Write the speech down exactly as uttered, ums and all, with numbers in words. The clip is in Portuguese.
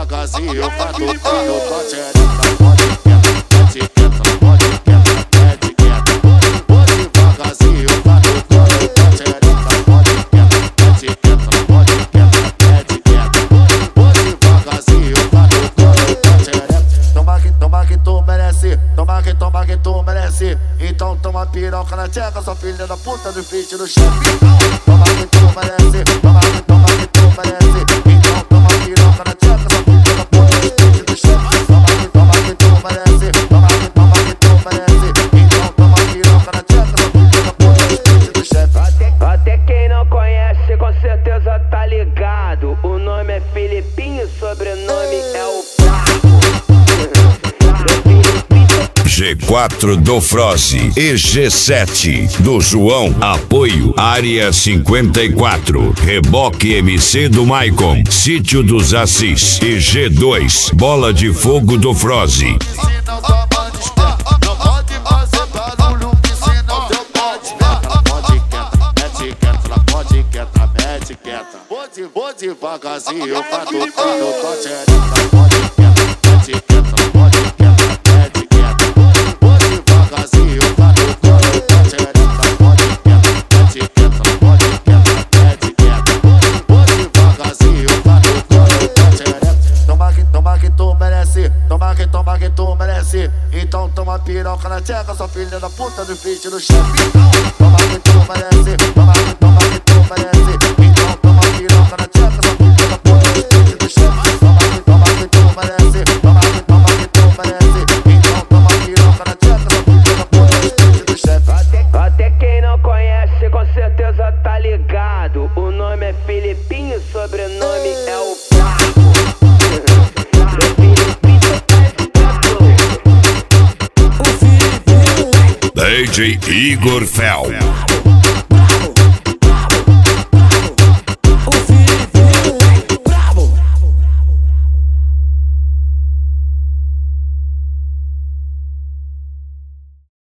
devagarzinho, catucando tua xereca. Pode quieta, mete quieta, pode quieta, mete quieta. Vou devagarzinho, catucando tua xereca. Pode quieta, mete quieta, pode quieta, mete quieta. Vou devagarzinho, catucando tua xereca. Toma que toma que tu merece, toma que toma que tu merece. Então toma piroca na tcheca, sua filha da puta do feat do chefe. Toma que tu merece, toma que toma que tu merece. Então toma piroca na tcheca, sua filha da puta do feat do chefe. Toma que toma que tu merece, toma que toma que tu merece. Então toma piroca na tcheca, sua filha da puta do feat do chefe. Até, até quem não conhece com certeza tá ligado. O nome é Filipinho, sobrenome é o Fraco. G quatro do Froze e G sete do João. Apoio Área cinquenta e quatro, Reboque M C do Maicon, Sítio dos Assis e G dois, Bola de Fogo do Froze. Não toma desperta, não pode fazer barulho, que senão teu pau desperta. Ela pode quieta, mete quieta, ela pode quieta, mete quieta. Vou, de, vou devagarzinho, catucando tua xereca. Pode quieta, mete quieta, ela pode quieta, mete quieta. Vou devagarzinho, catucando tua xereca. Pode quieta, mete quieta, ela pode quieta, mete quieta. Vou devagarzinho, catucando tua xereca. Toma que toma que tu merece, toma que toma que tu merece. Então toma piroca na tcheca, sua filha da puta do feat do chefe. Toma que tu merece, toma que toma que tu merece. Então toma piroca na tcheca, sua filha da puta do feat do chefe. Toma que toma que tu merece, toma que toma que tu merece. Então toma piroca na tcheca, sua filha da puta do feat do chefe. Até, até quem não conhece com certeza tá ligado. O nome é Filipinho, sobrenome é o Fraco. D J Igor Fel.